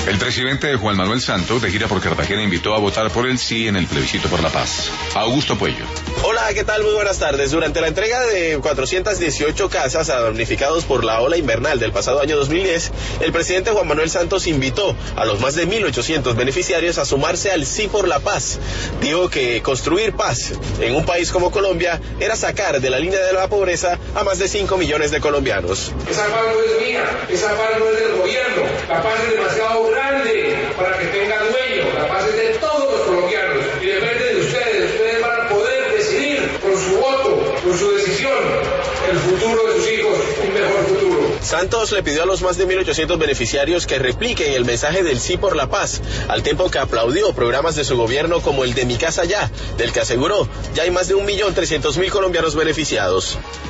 El presidente Juan Manuel Santos, de gira por Cartagena, invitó a votar por el sí en el plebiscito por la paz. Augusto Puello. Hola, ¿qué tal? Muy buenas tardes. Durante la entrega de 418 casas a damnificados por la ola invernal del pasado año 2010, el presidente Juan Manuel Santos invitó a los más de 1.800 beneficiarios a sumarse al sí por la paz. Dijo que construir paz en un país como Colombia era sacar de la línea de la pobreza a más de 5 millones de colombianos. Esa paz no es mía, esa paz no es del gobierno, la paz es demasiado grande para que tenga dueño, la paz es de todos los colombianos y depende de ustedes van a poder decidir con su voto, con su decisión, el futuro de sus hijos, un mejor futuro. Santos le pidió a los más de 1.800 beneficiarios que repliquen el mensaje del sí por la paz, al tiempo que aplaudió programas de su gobierno como el de Mi Casa Ya, del que aseguró ya hay más de 1.300.000 colombianos beneficiados.